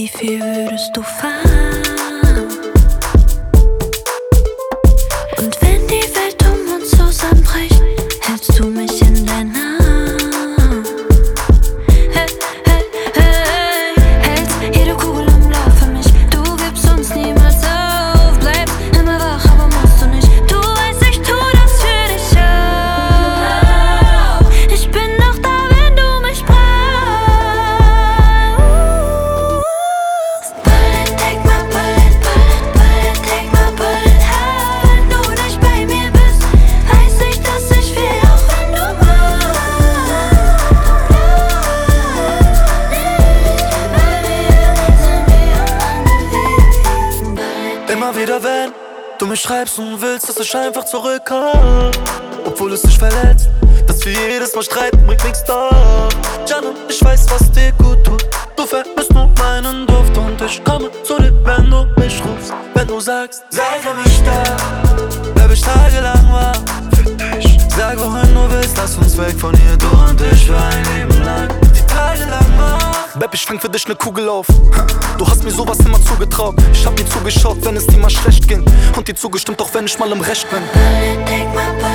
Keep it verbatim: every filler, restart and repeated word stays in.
viel würdest du fahren? Und wenn die Welt um uns zusammenbricht, hältst du mich in deinen Arm. Hey, hey, hey, hältst jede Kugel im Lauf für mich. Du gibst uns niemals auf, bleibst immer wach, aber musst du nicht. Du weißt, ich tu das für dich auch. Ich bin noch da, wenn du mich brauchst. Bullet, take my bullet, bullet, bullet, take my bullet. Wenn du nicht bei mir bist, weiß ich, dass ich will, auch wenn du machst. Immer wieder, wenn du mich schreibst und willst, dass ich einfach zurückkomme, obwohl es dich verletzt, dass wir jedes Mal streiten, bringt nichts da. Jana, ich weiß, was dir gut tut. Du vermisst nur meinen Duft und ich komme zu dir, wenn du mich rufst. Wenn du sagst, sei für mich da, bleib ich tagelang wach für dich. Sag, wohin du willst, lass uns weg von hier, du und ich für ein Leben lang. Die Tage lang wach. Baby, ich fang für dich ne Kugel auf. Du hast mir sowas immer zugetraut. Ich hab dir zugeschaut, wenn es dir mal schlecht ging, und dir zugestimmt, auch wenn ich mal im Recht bin. Bullet, take my bullet.